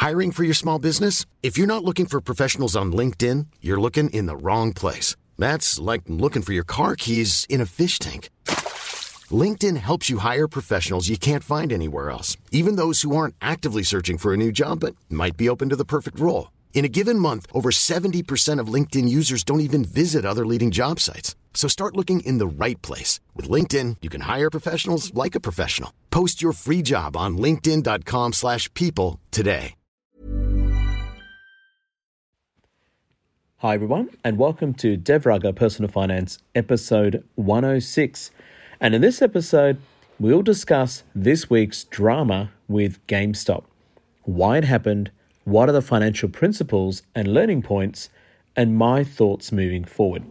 Hiring for your small business? If you're not looking for professionals on LinkedIn, you're looking in the wrong place. That's like looking for your car keys in a fish tank. LinkedIn helps you hire professionals you can't find anywhere else, even those who aren't actively searching for a new job but might be open to the perfect role. In a given month, over 70% of LinkedIn users don't even visit other leading job sites. So start looking in the right place. With LinkedIn, you can hire professionals like a professional. Post your free job on linkedin.com/people today. Hi everyone, and welcome to Dev Raga Personal Finance, episode 106. And in this episode, we'll discuss this week's drama with GameStop, why it happened, what are the financial principles and learning points, and my thoughts moving forward.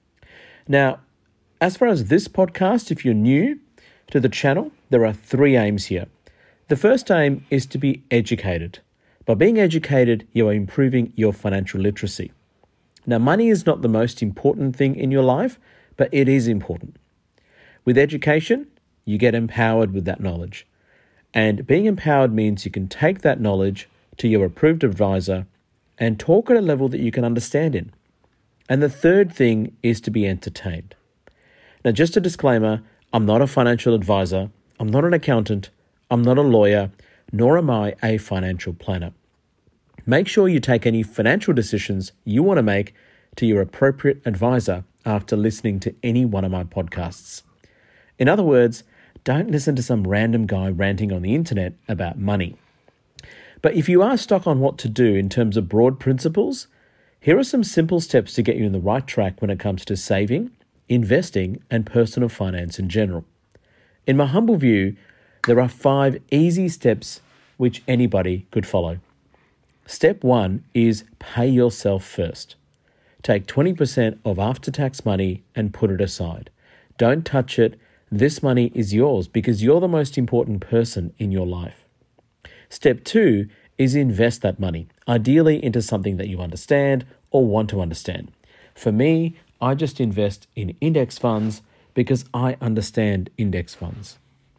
Now, as far as this podcast, if you're new to the channel, there are three aims here. The first aim is to be educated. By being educated, you are improving your financial literacy. Now, money is not the most important thing in your life, but it is important. With education, you get empowered with that knowledge. And being empowered means you can take that knowledge to your approved advisor and talk at a level that you can understand in. And the third thing is to be entertained. Now, just a disclaimer, I'm not a financial advisor, I'm not an accountant, I'm not a lawyer, nor am I a financial planner. Make sure you take any financial decisions you want to make to your appropriate advisor after listening to any one of my podcasts. In other words, don't listen to some random guy ranting on the internet about money. But if you are stuck on what to do in terms of broad principles, here are some simple steps to get you in the right track when it comes to saving, investing, and personal finance in general. In my humble view, there are 5 easy steps which anybody could follow. Step 1 is pay yourself first. Take 20% of after-tax money and put it aside. Don't touch it. This money is yours because you're the most important person in your life. Step 2 is invest that money, ideally into something that you understand or want to understand. For me, I just invest in index funds because I understand index funds.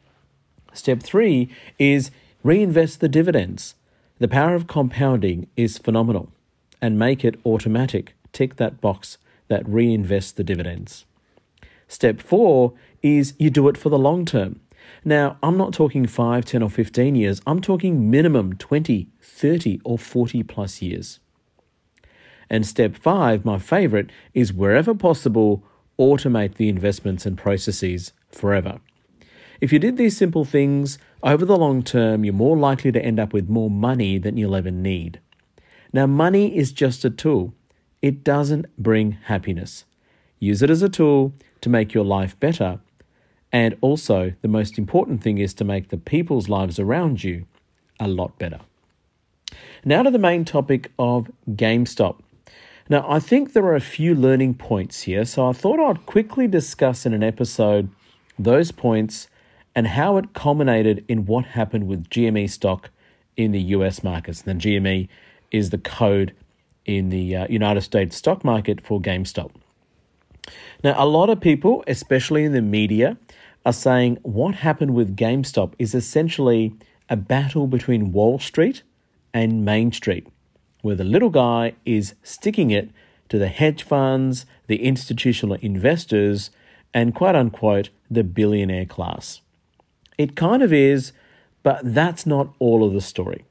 Step 3 is reinvest the dividends. The power of compounding is phenomenal, and make it automatic. Tick that box that reinvests the dividends. Step 4 is you do it for the long term. Now, I'm not talking 5, 10 or 15 years. I'm talking minimum 20, 30 or 40 plus years. And step 5, my favorite, is wherever possible, automate the investments and processes forever. If you did these simple things, over the long term, you're more likely to end up with more money than you'll ever need. Now, money is just a tool. It doesn't bring happiness. Use it as a tool to make your life better. And also, the most important thing is to make the people's lives around you a lot better. Now to the main topic of GameStop. Now, I think there are a few learning points here, so I thought I'd quickly discuss in an episode those points and how it culminated in what happened with GME stock in the US markets. And GME is the code in the United States stock market for GameStop. Now, a lot of people, especially in the media, are saying what happened with GameStop is essentially a battle between Wall Street and Main Street, where the little guy is sticking it to the hedge funds, the institutional investors, and quote unquote, the billionaire class. It kind of is, but that's not all of the story.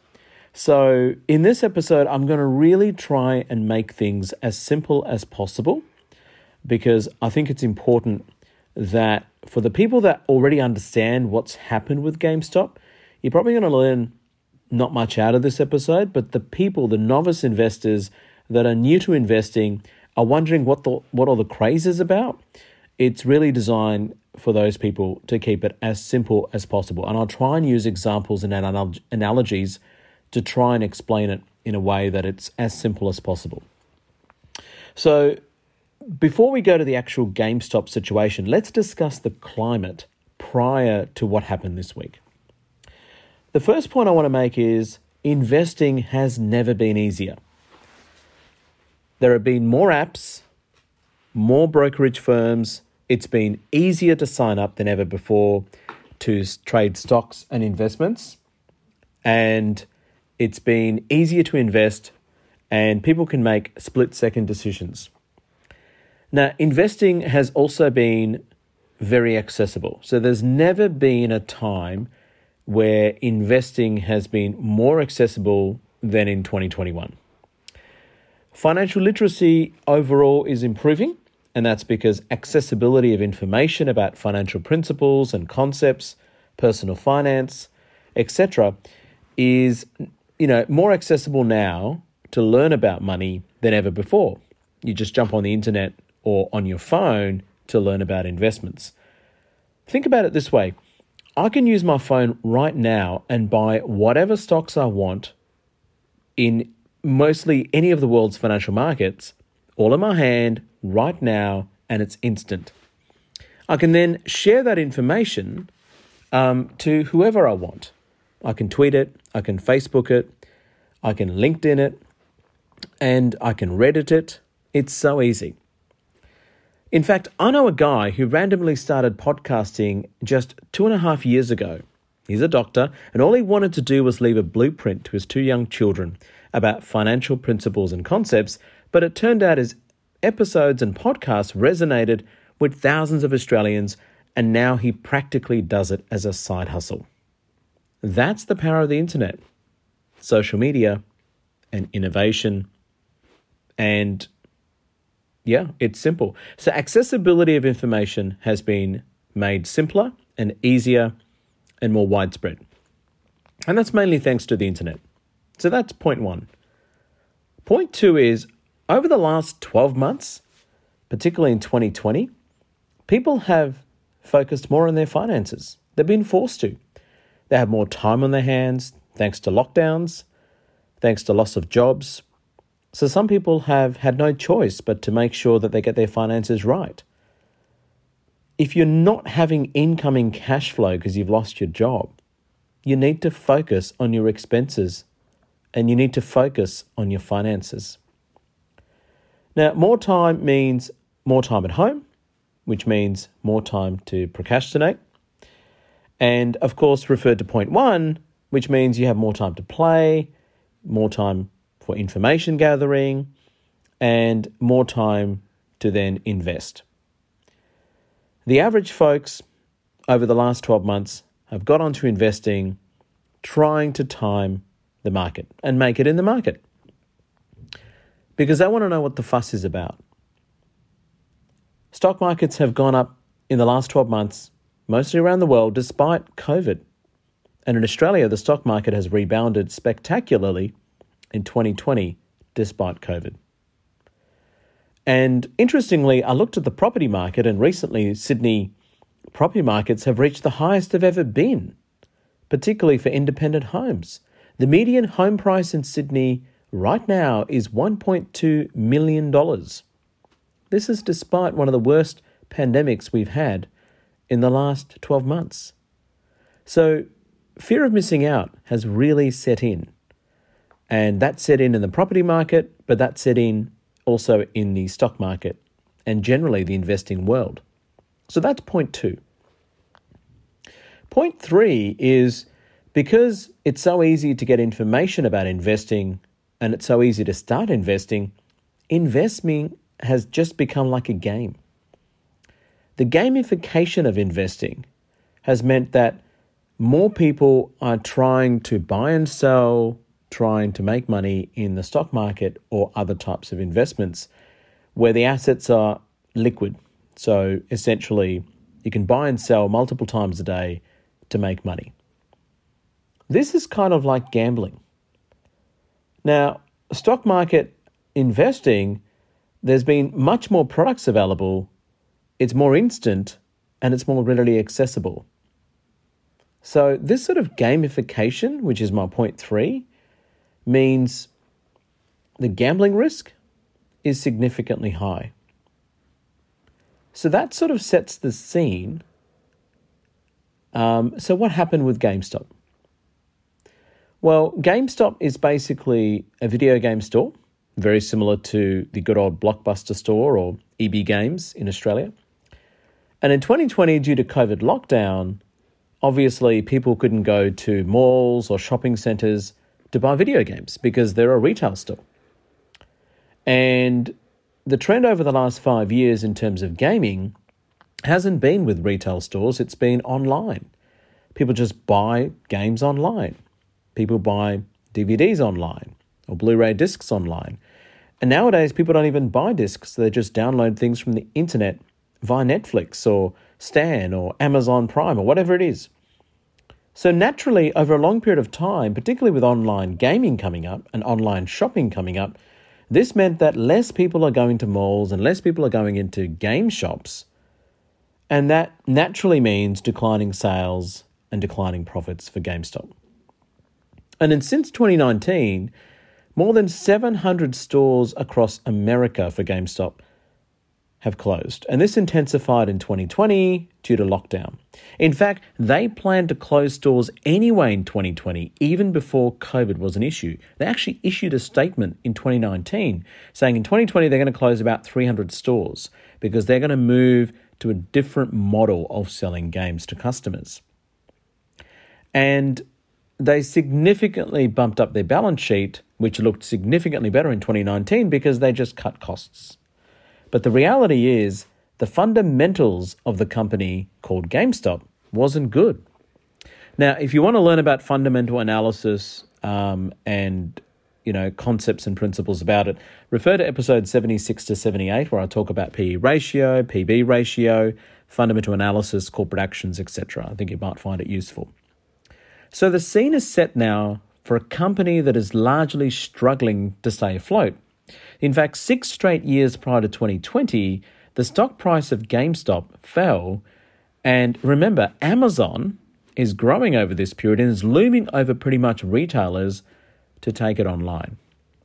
So in this episode, I'm going to really try and make things as simple as possible because I think it's important that for the people that already understand what's happened with GameStop, you're probably going to learn not much out of this episode, but the people, the novice investors that are new to investing are wondering what all the craze is about. It's really designed for those people to keep it as simple as possible. And I'll try and use examples and analogies to try and explain it in a way that it's as simple as possible. So before we go to the actual GameStop situation, let's discuss the climate prior to what happened this week. The first point I want to make is investing has never been easier. There have been more apps, more brokerage firms. It's been easier to sign up than ever before to trade stocks and investments. And it's been easier to invest, and people can make split-second decisions. Now, investing has also been very accessible. So there's never been a time where investing has been more accessible than in 2021. Financial literacy overall is improving, and that's because accessibility of information about financial principles and concepts, personal finance, etc., is more accessible now to learn about money than ever before. You just jump on the internet or on your phone to learn about investments. Think about it this way. I can use my phone right now and buy whatever stocks I want in mostly any of the world's financial markets, all in my hand right now, and it's instant. I can then share that information to whoever I want. I can tweet it, I can Facebook it, I can LinkedIn it, and I can Reddit it. It's so easy. In fact, I know a guy who randomly started podcasting just 2.5 years ago. He's a doctor, and all he wanted to do was leave a blueprint to his 2 young children about financial principles and concepts, but it turned out his episodes and podcasts resonated with thousands of Australians, and now he practically does it as a side hustle. That's the power of the internet, social media, and innovation, and yeah, it's simple. So accessibility of information has been made simpler and easier and more widespread. And that's mainly thanks to the internet. So that's point 1. Point 2 is, over the last 12 months, particularly in 2020, people have focused more on their finances. They've been forced to. They have more time on their hands thanks to lockdowns, thanks to loss of jobs. So some people have had no choice but to make sure that they get their finances right. If you're not having incoming cash flow because you've lost your job, you need to focus on your expenses and you need to focus on your finances. Now, more time means more time at home, which means more time to procrastinate. And of course, referred to point 1, which means you have more time to play, more time for information gathering, and more time to then invest. The average folks over the last 12 months have got onto investing, trying to time the market and make it in the market because they want to know what the fuss is about. Stock markets have gone up in the last 12 months, mostly around the world, despite COVID. And in Australia, the stock market has rebounded spectacularly in 2020, despite COVID. And interestingly, I looked at the property market, and recently Sydney property markets have reached the highest they've ever been, particularly for independent homes. The median home price in Sydney right now is $1.2 million. This is despite one of the worst pandemics we've had in the last 12 months. So fear of missing out has really set in. And that set in the property market, but that set in also in the stock market and generally the investing world. So that's point 2. Point 3 is because it's so easy to get information about investing and it's so easy to start investing, investing has just become like a game. The gamification of investing has meant that more people are trying to buy and sell, trying to make money in the stock market or other types of investments where the assets are liquid. So essentially, you can buy and sell multiple times a day to make money. This is kind of like gambling. Now, stock market investing, there's been much more products available, it's more instant, and it's more readily accessible. So this sort of gamification, which is my point 3, means the gambling risk is significantly high. So that sort of sets the scene. So what happened with GameStop? Well, GameStop is basically a video game store, very similar to the good old Blockbuster store or EB Games in Australia. And in 2020, due to COVID lockdown, obviously people couldn't go to malls or shopping centres to buy video games because they're a retail store. And the trend over the last 5 years in terms of gaming hasn't been with retail stores, it's been online. People just buy games online. People buy DVDs online or Blu-ray discs online. And nowadays, people don't even buy discs. They just download things from the internet via Netflix or Stan or Amazon Prime or whatever it is. So naturally, over a long period of time, particularly with online gaming coming up and online shopping coming up, this meant that less people are going to malls and less people are going into game shops. And that naturally means declining sales and declining profits for GameStop. And since 2019, more than 700 stores across America for GameStop have closed. And this intensified in 2020 due to lockdown. In fact, they planned to close stores anyway in 2020, even before COVID was an issue. They actually issued a statement in 2019 saying in 2020 they're going to close about 300 stores because they're going to move to a different model of selling games to customers. And they significantly bumped up their balance sheet, which looked significantly better in 2019 because they just cut costs. But the reality is the fundamentals of the company called GameStop wasn't good. Now, if you want to learn about fundamental analysis and concepts and principles about it, refer to episode 76 to 78, where I talk about PE ratio, PB ratio, fundamental analysis, corporate actions, etc. I think you might find it useful. So the scene is set now for a company that is largely struggling to stay afloat. In fact, 6 straight years prior to 2020, the stock price of GameStop fell. And remember, Amazon is growing over this period and is looming over pretty much retailers to take it online.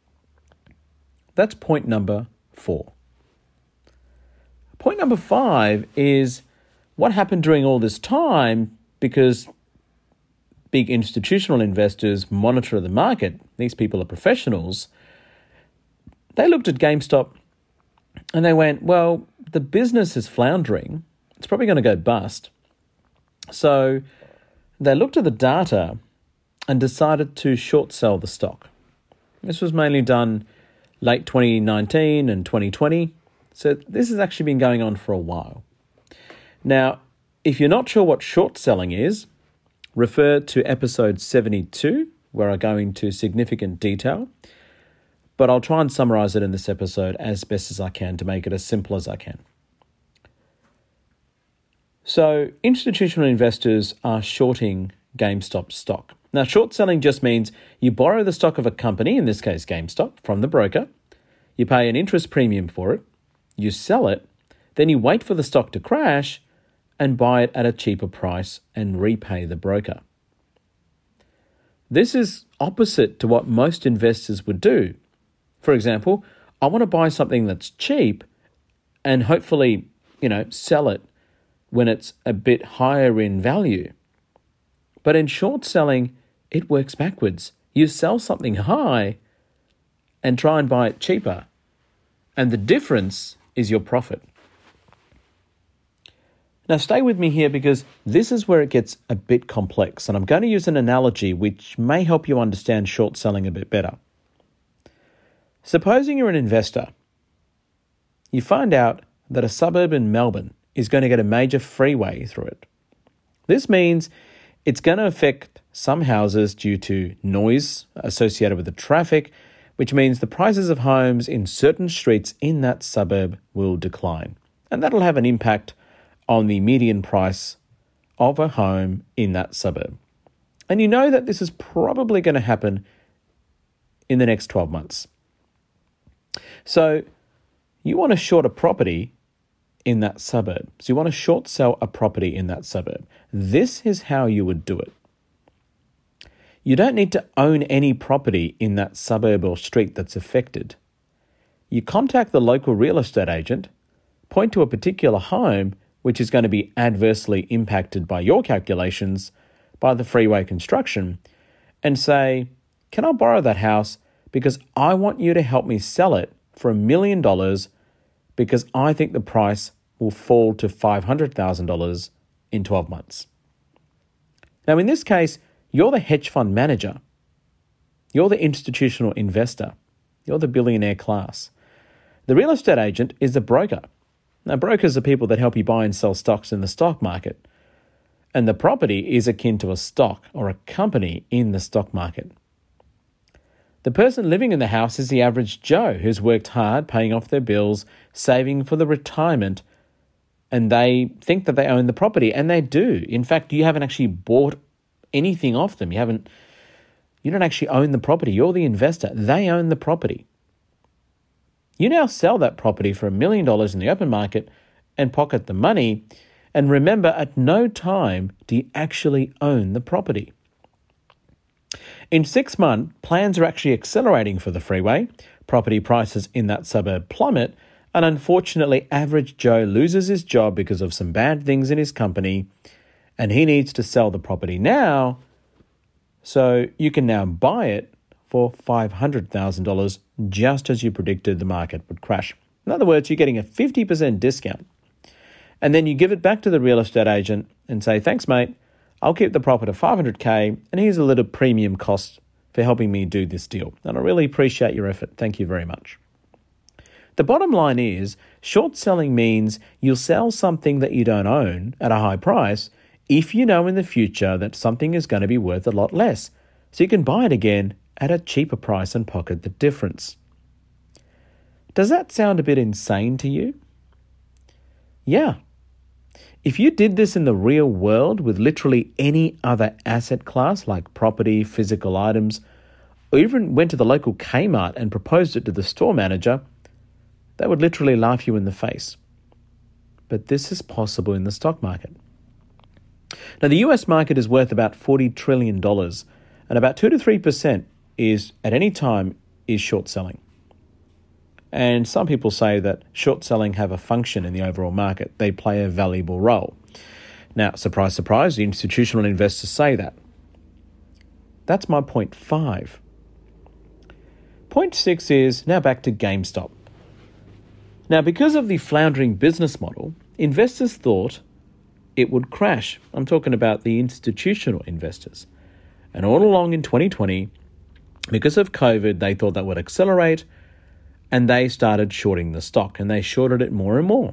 That's point number 4. Point number 5 is what happened during all this time, because big institutional investors monitor the market. These people are professionals. They looked at GameStop and they went, well, the business is floundering. It's probably going to go bust. So they looked at the data and decided to short sell the stock. This was mainly done late 2019 and 2020. So this has actually been going on for a while. Now, if you're not sure what short selling is, refer to episode 72, where I go into significant detail. But I'll try and summarize it in this episode as best as I can to make it as simple as I can. So institutional investors are shorting GameStop stock. Now, short selling just means you borrow the stock of a company, in this case GameStop, from the broker. You pay an interest premium for it. You sell it. Then you wait for the stock to crash and buy it at a cheaper price and repay the broker. This is opposite to what most investors would do. For example, I want to buy something that's cheap and hopefully, sell it when it's a bit higher in value. But in short selling, it works backwards. You sell something high and try and buy it cheaper. And the difference is your profit. Now stay with me here because this is where it gets a bit complex, and I'm going to use an analogy which may help you understand short selling a bit better. Supposing you're an investor, you find out that a suburb in Melbourne is going to get a major freeway through it. This means it's going to affect some houses due to noise associated with the traffic, which means the prices of homes in certain streets in that suburb will decline. And that'll have an impact on the median price of a home in that suburb. And you know that this is probably going to happen in the next 12 months. So you want to short a property in that suburb. So you want to short sell a property in that suburb. This is how you would do it. You don't need to own any property in that suburb or street that's affected. You contact the local real estate agent, point to a particular home which is going to be adversely impacted by your calculations by the freeway construction, and say, can I borrow that house because I want you to help me sell it for $1 million because I think the price will fall to $500,000 in 12 months. Now, in this case, you're the hedge fund manager. You're the institutional investor. You're the billionaire class. The real estate agent is the broker. Now, brokers are people that help you buy and sell stocks in the stock market. And the property is akin to a stock or a company in the stock market. The person living in the house is the average Joe who's worked hard paying off their bills, saving for the retirement, and they think that they own the property, and they do. In fact, you haven't actually bought anything off them. You don't actually own the property. You're the investor. They own the property. You now sell that property for $1 million in the open market and pocket the money. And remember, at no time do you actually own the property. In 6 months, plans are actually accelerating for the freeway. Property prices in that suburb plummet. And unfortunately, average Joe loses his job because of some bad things in his company. And he needs to sell the property now. So you can now buy it for $500,000, just as you predicted the market would crash. In other words, you're getting a 50% discount. And then you give it back to the real estate agent and say, thanks, mate, I'll keep the property at $500K, and here's a little premium cost for helping me do this deal. And I really appreciate your effort. Thank you very much. The bottom line is, short selling means you'll sell something that you don't own at a high price if you know in the future that something is going to be worth a lot less, so you can buy it again at a cheaper price and pocket the difference. Does that sound a bit insane to you? Yeah. If you did this in the real world with literally any other asset class like property, physical items, or even went to the local Kmart and proposed it to the store manager, they would literally laugh you in the face. But this is possible in the stock market. Now, the US market is worth about $40 trillion, and about 2 to 3% is, at any time, is short selling. And some people say that short selling have a function in the overall market. They play a valuable role. Now, surprise, surprise, the institutional investors say that. That's my point 5. Point 6 is now back to GameStop. Now, because of the floundering business model, investors thought it would crash. I'm talking about the institutional investors. And all along in 2020, because of COVID, they thought that would accelerate, and they started shorting the stock, and they shorted it more and more.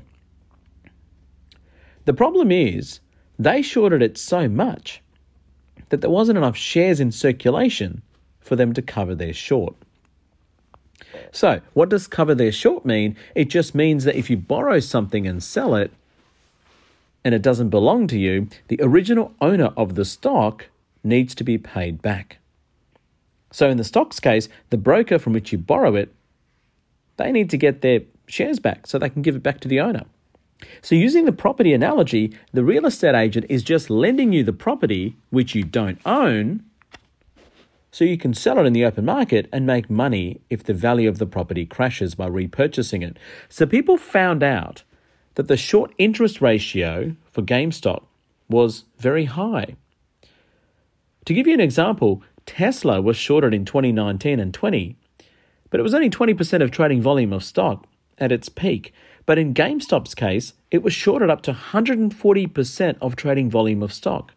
The problem is, they shorted it so much that there wasn't enough shares in circulation for them to cover their short. So, what does cover their short mean? It just means that if you borrow something and sell it, and it doesn't belong to you, the original owner of the stock needs to be paid back. So in the stock's case, the broker from which you borrow it, they need to get their shares back so they can give it back to the owner. So using the property analogy, the real estate agent is just lending you the property which you don't own, so you can sell it in the open market and make money if the value of the property crashes by repurchasing it. So people found out that the short interest ratio for GameStop was very high. To give you an example, Tesla was shorted in 2019 and 20, but it was only 20% of trading volume of stock at its peak. But in GameStop's case, it was shorted up to 140% of trading volume of stock.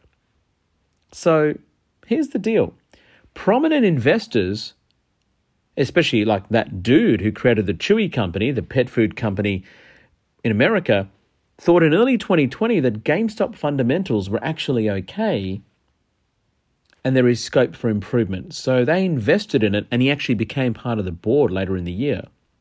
So here's the deal. Prominent investors, especially like that dude who created the Chewy company, the pet food company in America, thought in early 2020 that GameStop fundamentals were actually okay and there is scope for improvement. So they invested in it, and he actually became part of the board later in the year.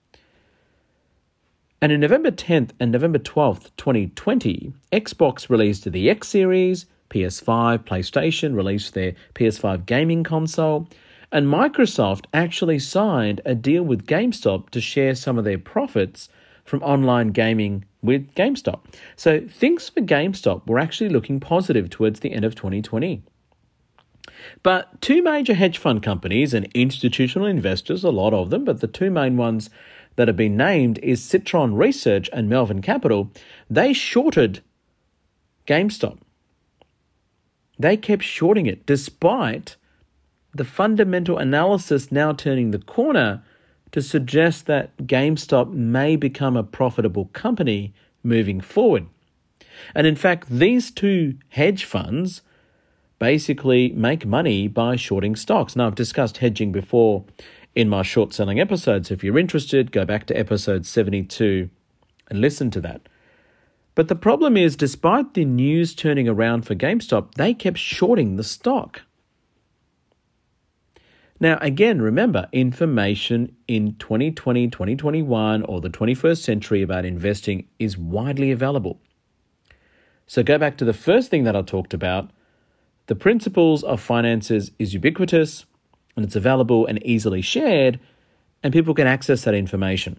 And in November 10th and November 12th, 2020, Xbox released the X Series, PS5, PlayStation released their PS5 gaming console, and Microsoft actually signed a deal with GameStop to share some of their profits from online gaming with GameStop. So things for GameStop were actually looking positive towards the end of 2020. But two major hedge fund companies and institutional investors, a lot of them, but the two main ones that have been named is Citron Research and Melvin Capital. They shorted GameStop. They kept shorting it despite the fundamental analysis now turning the corner to suggest that GameStop may become a profitable company moving forward. And in fact, these two hedge funds basically make money by shorting stocks. Now, I've discussed hedging before in my short selling episodes. If you're interested, go back to episode 72 and listen to that. But the problem is, despite the news turning around for GameStop, they kept shorting the stock. Now, again, remember, information in 2020, 2021, or the 21st century about investing is widely available. So go back to the first thing that I talked about. The principles of finances is ubiquitous, and it's available and easily shared, and people can access that information.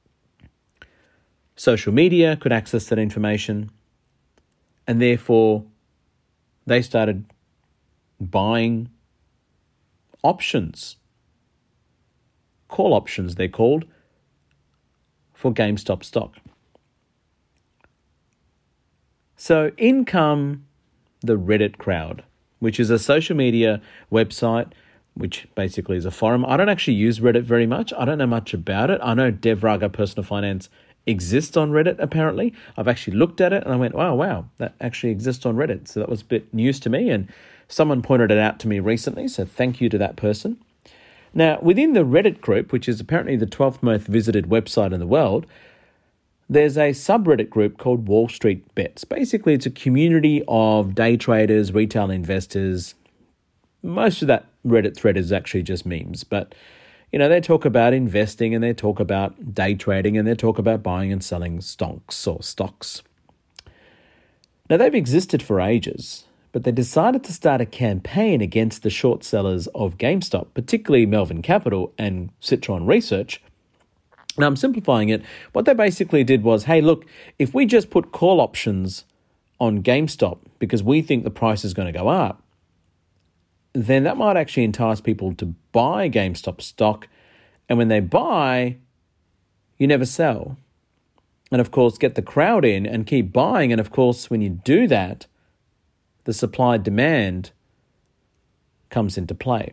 Social media could access that information, and therefore they started buying options, call options they're called, for GameStop stock. So in come the Reddit crowd, which is a social media website, which basically is a forum. I don't actually use Reddit very much. I don't know much about it. I know Dev Raga Personal Finance exists on Reddit, apparently. I've actually looked at it and I went, wow, that actually exists on Reddit. So that was a bit news to me, and someone pointed it out to me recently, so thank you to that person. Now, within the Reddit group, which is apparently the 12th most visited website in the world, there's a subreddit group called Wall Street Bets. Basically, it's a community of day traders, retail investors. Most of that Reddit thread is actually just memes, but they talk about investing, and they talk about day trading, and they talk about buying and selling stocks. Now, they've existed for ages, but they decided to start a campaign against the short sellers of GameStop, particularly Melvin Capital and Citron Research. Now, I'm simplifying it. What they basically did was, hey, look, if we just put call options on GameStop because we think the price is going to go up, then that might actually entice people to buy GameStop stock. And when they buy, you never sell. And of course, get the crowd in and keep buying. And of course, when you do that, the supply-demand comes into play.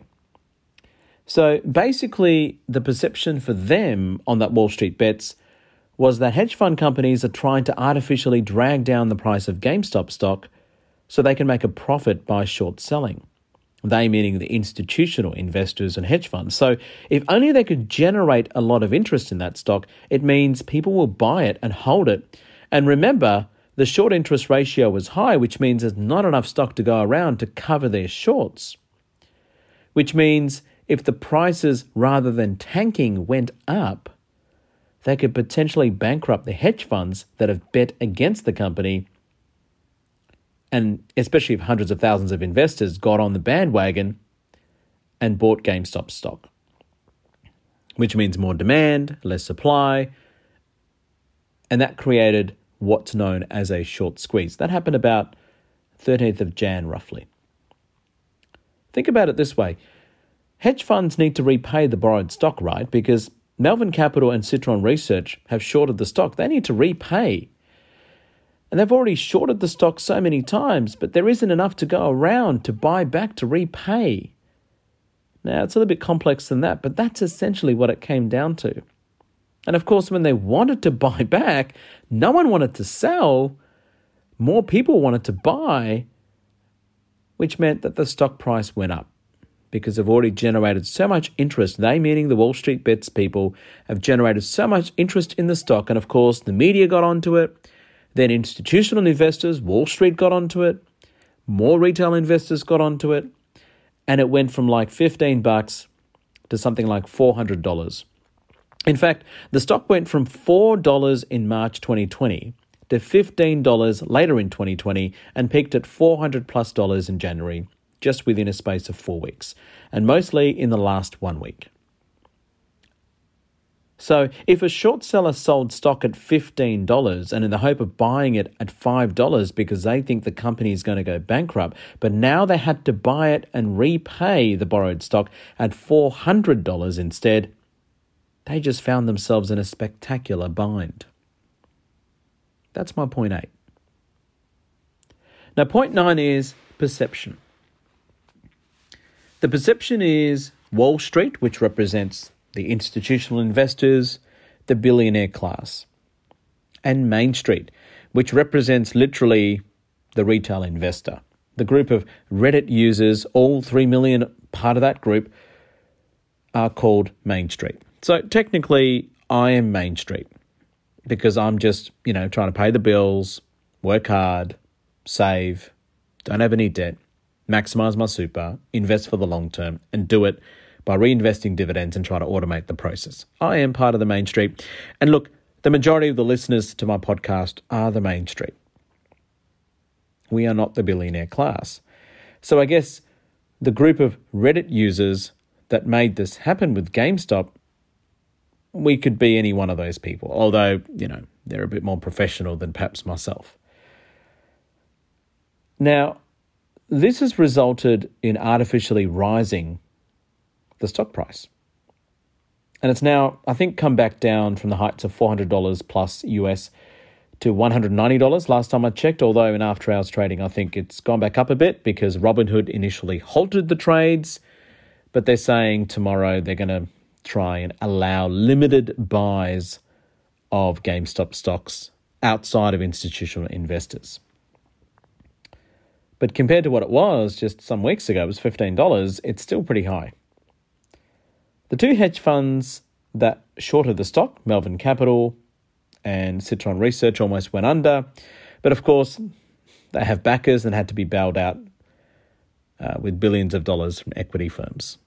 So basically, the perception for them on that Wall Street Bets was that hedge fund companies are trying to artificially drag down the price of GameStop stock so they can make a profit by short selling. They meaning the institutional investors and hedge funds. So if only they could generate a lot of interest in that stock, it means people will buy it and hold it. And remember, the short interest ratio was high, which means there's not enough stock to go around to cover their shorts. Which means if the prices, rather than tanking, went up, they could potentially bankrupt the hedge funds that have bet against the company, and especially if hundreds of thousands of investors got on the bandwagon and bought GameStop stock, which means more demand, less supply, and that created what's known as a short squeeze. That happened about 13th of Jan, roughly. Think about it this way. Hedge funds need to repay the borrowed stock, right? Because Melvin Capital and Citron Research have shorted the stock. They need to repay. And they've already shorted the stock so many times, but there isn't enough to go around to buy back to repay. Now, it's a little bit complex than that, but that's essentially what it came down to. And of course, when they wanted to buy back, no one wanted to sell. More people wanted to buy, which meant that the stock price went up because they've already generated so much interest. They, meaning the Wall Street Bets people, have generated so much interest in the stock. And of course, the media got onto it. Then institutional investors, Wall Street got onto it. More retail investors got onto it. And it went from like $15 to something like $400. In fact, the stock went from $4 in March 2020 to $15 later in 2020 and peaked at $400+ in January, just within a space of 4 weeks, and mostly in the last 1 week. So if a short seller sold stock at $15 and in the hope of buying it at $5 because they think the company is going to go bankrupt, but now they had to buy it and repay the borrowed stock at $400 instead, they just found themselves in a spectacular bind. That's my point 8. Now, point 9 is perception. The perception is Wall Street, which represents the institutional investors, the billionaire class, and Main Street, which represents literally the retail investor, the group of Reddit users, all 3 million part of that group, are called Main Street. So technically, I am Main Street because I'm just, trying to pay the bills, work hard, save, don't have any debt, maximize my super, invest for the long term, and do it by reinvesting dividends and try to automate the process. I am part of the Main Street. And look, the majority of the listeners to my podcast are the Main Street. We are not the billionaire class. So I guess the group of Reddit users that made this happen with GameStop, we could be any one of those people, although, they're a bit more professional than perhaps myself. Now, this has resulted in artificially rising the stock price. And it's now, I think, come back down from the heights of $400 plus US to $190 last time I checked, although in after hours trading, I think it's gone back up a bit because Robinhood initially halted the trades, but they're saying tomorrow they're going to try and allow limited buys of GameStop stocks outside of institutional investors. But compared to what it was just some weeks ago, it was $15, it's still pretty high. The two hedge funds that shorted the stock, Melvin Capital and Citron Research, almost went under. But of course, they have backers and had to be bailed out with billions of dollars from equity firms.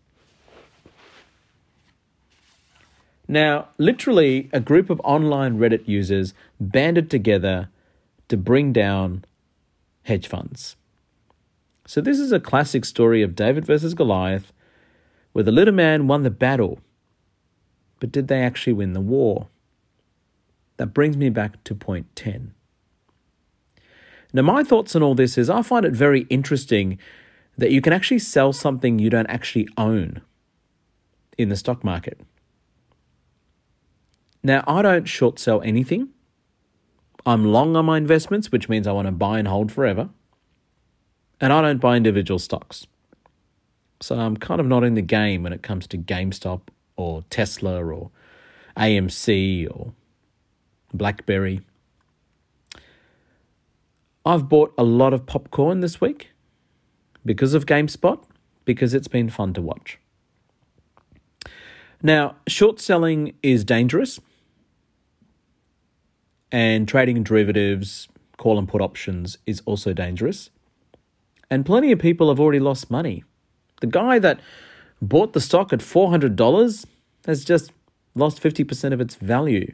Now, literally, a group of online Reddit users banded together to bring down hedge funds. So this is a classic story of David versus Goliath, where the little man won the battle. But did they actually win the war? That brings me back to point 10. Now, my thoughts on all this is I find it very interesting that you can actually sell something you don't actually own in the stock market. Now, I don't short sell anything. I'm long on my investments, which means I want to buy and hold forever. And I don't buy individual stocks. So I'm kind of not in the game when it comes to GameStop or Tesla or AMC or BlackBerry. I've bought a lot of popcorn this week because of GameSpot, because it's been fun to watch. Now, short selling is dangerous, and trading in derivatives, call and put options is also dangerous. And plenty of people have already lost money. The guy that bought the stock at $400 has just lost 50% of its value.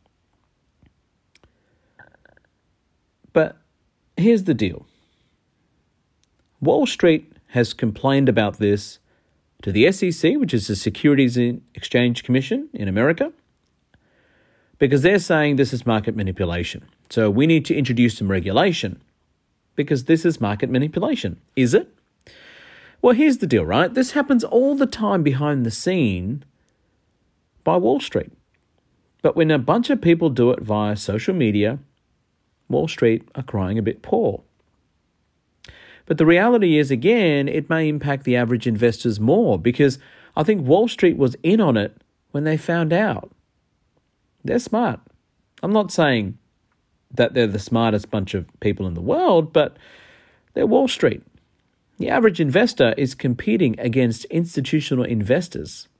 But here's the deal. Wall Street has complained about this to the SEC, which is the Securities and Exchange Commission in America, because they're saying this is market manipulation. So we need to introduce some regulation because this is market manipulation. Is it? Well, here's the deal, right? This happens all the time behind the scene by Wall Street. But when a bunch of people do it via social media, Wall Street are crying a bit poor. But the reality is, again, it may impact the average investors more because I think Wall Street was in on it when they found out. They're smart. I'm not saying that they're the smartest bunch of people in the world, but they're Wall Street. The average investor is competing against institutional investors.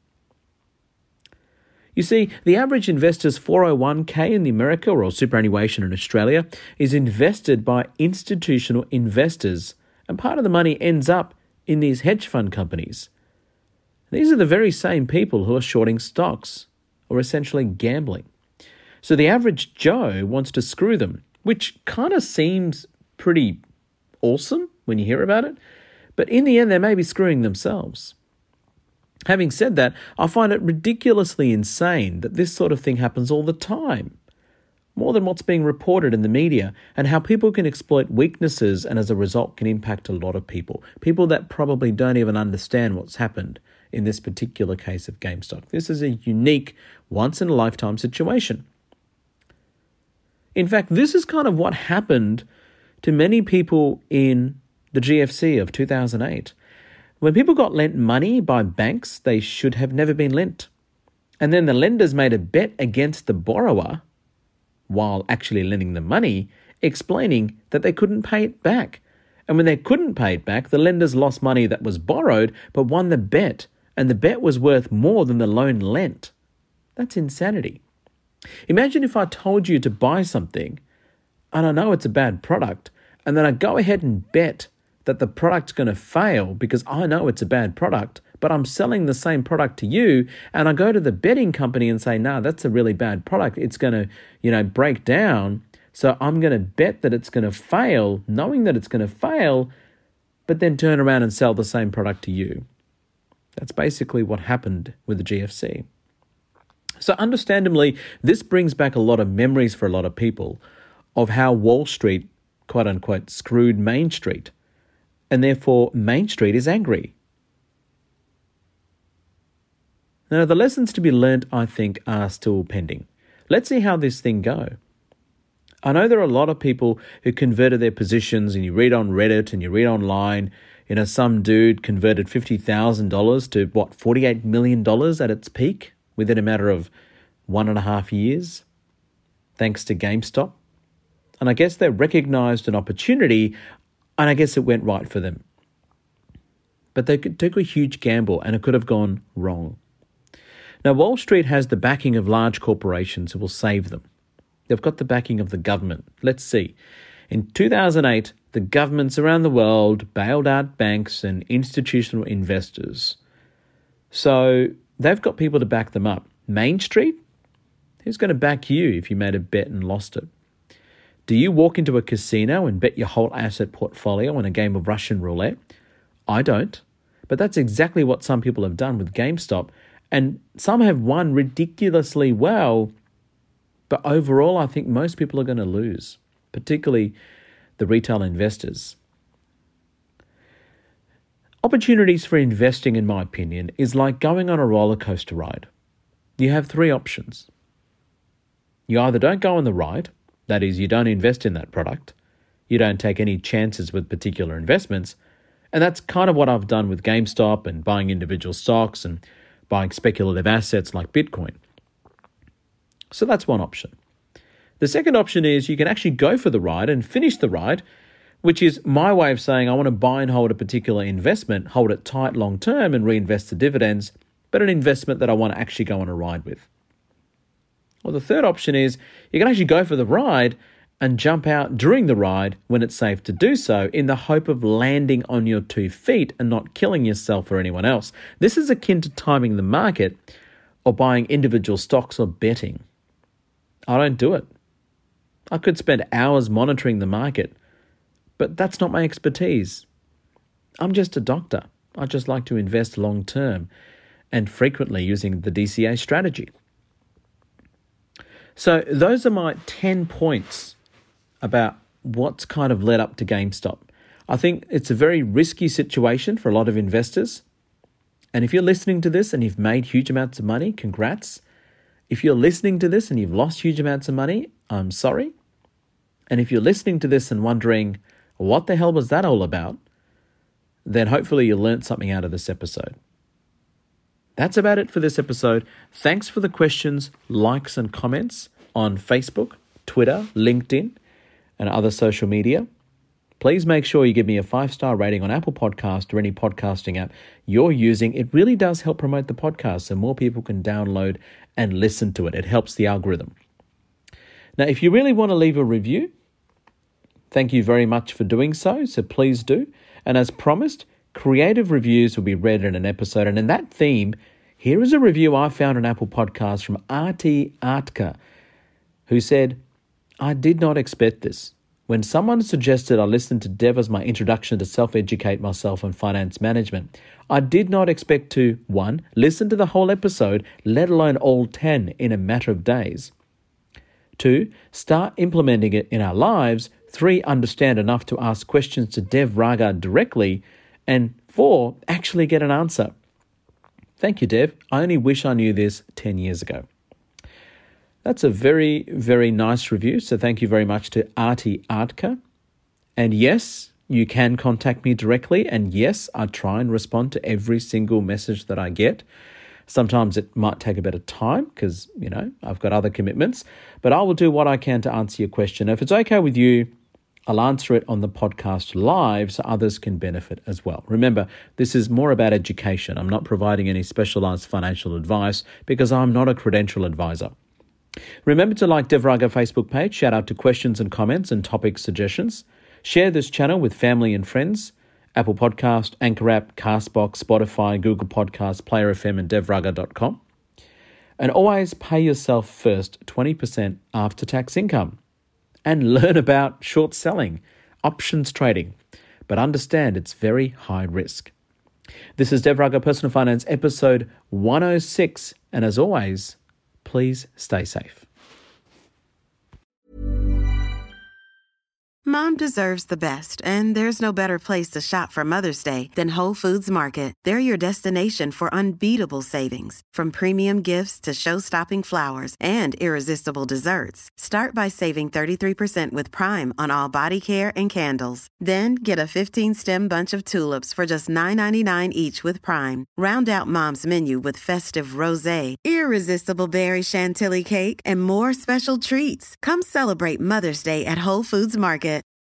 You see, the average investor's 401k in America or superannuation in Australia is invested by institutional investors, and part of the money ends up in these hedge fund companies. These are the very same people who are shorting stocks or essentially gambling. So the average Joe wants to screw them, which kind of seems pretty awesome when you hear about it. But in the end, they may be screwing themselves. Having said that, I find it ridiculously insane that this sort of thing happens all the time, more than what's being reported in the media, and how people can exploit weaknesses and as a result can impact a lot of people that probably don't even understand what's happened in this particular case of GameStop. This is a unique, once-in-a-lifetime situation. In fact, this is kind of what happened to many people in the GFC of 2008. When people got lent money by banks they should have never been lent, and then the lenders made a bet against the borrower while actually lending them money, explaining that they couldn't pay it back. And when they couldn't pay it back, the lenders lost money that was borrowed but won the bet, and the bet was worth more than the loan lent. That's insanity. Imagine if I told you to buy something and I know it's a bad product, and then I go ahead and bet that the product's going to fail because I know it's a bad product, but I'm selling the same product to you, and I go to the betting company and say, no, that's a really bad product. It's going to, break down. So I'm going to bet that it's going to fail, knowing that it's going to fail, but then turn around and sell the same product to you. That's basically what happened with the GFC. So understandably, this brings back a lot of memories for a lot of people of how Wall Street, quote unquote, screwed Main Street. And therefore, Main Street is angry. Now, the lessons to be learnt, I think, are still pending. Let's see how this thing goes. I know there are a lot of people who converted their positions, and you read on Reddit and you read online, some dude converted $50,000 to $48 million at its peak within a matter of 1.5 years, thanks to GameStop. And I guess they recognized an opportunity, and I guess it went right for them. But they took a huge gamble, and it could have gone wrong. Now, Wall Street has the backing of large corporations who will save them. They've got the backing of the government. Let's see. In 2008, the governments around the world bailed out banks and institutional investors. So they've got people to back them up. Main Street? Who's going to back you if you made a bet and lost it? Do you walk into a casino and bet your whole asset portfolio on a game of Russian roulette? I don't. But that's exactly what some people have done with GameStop. And some have won ridiculously well. But overall, I think most people are going to lose, particularly the retail investors. Opportunities for investing, in my opinion, is like going on a roller coaster ride. You have 3 options. You either don't go on the ride, that is, you don't invest in that product, you don't take any chances with particular investments, and that's kind of what I've done with GameStop and buying individual stocks and buying speculative assets like Bitcoin. So that's one option. The second option is you can actually go for the ride and finish the ride, which is my way of saying I want to buy and hold a particular investment, hold it tight long term and reinvest the dividends, but an investment that I want to actually go on a ride with. Or the third option is you can actually go for the ride and jump out during the ride when it's safe to do so in the hope of landing on your 2 feet and not killing yourself or anyone else. This is akin to timing the market or buying individual stocks or betting. I don't do it. I could spend hours monitoring the market, but that's not my expertise. I'm just a doctor. I just like to invest long term and frequently using the DCA strategy. So those are my 10 points about what's kind of led up to GameStop. I think it's a very risky situation for a lot of investors. And if you're listening to this and you've made huge amounts of money, congrats. If you're listening to this and you've lost huge amounts of money, I'm sorry. And if you're listening to this and wondering, what the hell was that all about? Then hopefully you learned something out of this episode. That's about it for this episode. Thanks for the questions, likes, and comments on Facebook, Twitter, LinkedIn, and other social media. Please make sure you give me a 5-star rating on Apple Podcast or any podcasting app you're using. It really does help promote the podcast so more people can download and listen to it. It helps the algorithm. Now, if you really want to leave a review, thank you very much for doing so please do. And as promised, creative reviews will be read in an episode. And in that theme, here is a review I found on Apple Podcasts from R.T. Artka, who said, I did not expect this. When someone suggested I listen to Dev as my introduction to self-educate myself on finance management, I did not expect to, 1, listen to the whole episode, let alone all 10 in a matter of days. 2, start implementing it in our lives. 3, understand enough to ask questions to Dev Raga directly. And 4, actually get an answer. Thank you, Dev. I only wish I knew this 10 years ago. That's a very, very nice review. So thank you very much to Arti Artka. And yes, you can contact me directly. And yes, I try and respond to every single message that I get. Sometimes it might take a bit of time because, I've got other commitments. But I will do what I can to answer your question. If it's okay with you, I'll answer it on the podcast live so others can benefit as well. Remember, this is more about education. I'm not providing any specialized financial advice because I'm not a credential advisor. Remember to like Devraga Facebook page, shout out to questions and comments and topic suggestions. Share this channel with family and friends. Apple Podcast, Anchor app, Castbox, Spotify, Google Podcasts, Player FM and devraga.com. And always pay yourself first 20% after-tax income. And learn about short selling, options trading. But understand it's very high risk. This is Devraga Personal Finance episode 106. And as always, please stay safe. Mom deserves the best, and there's no better place to shop for Mother's Day than Whole Foods Market. They're your destination for unbeatable savings, from premium gifts to show-stopping flowers and irresistible desserts. Start by saving 33% with Prime on all body care and candles. Then get a 15-stem bunch of tulips for just $9.99 each with Prime. Round out Mom's menu with festive rosé, irresistible berry chantilly cake, and more special treats. Come celebrate Mother's Day at Whole Foods Market.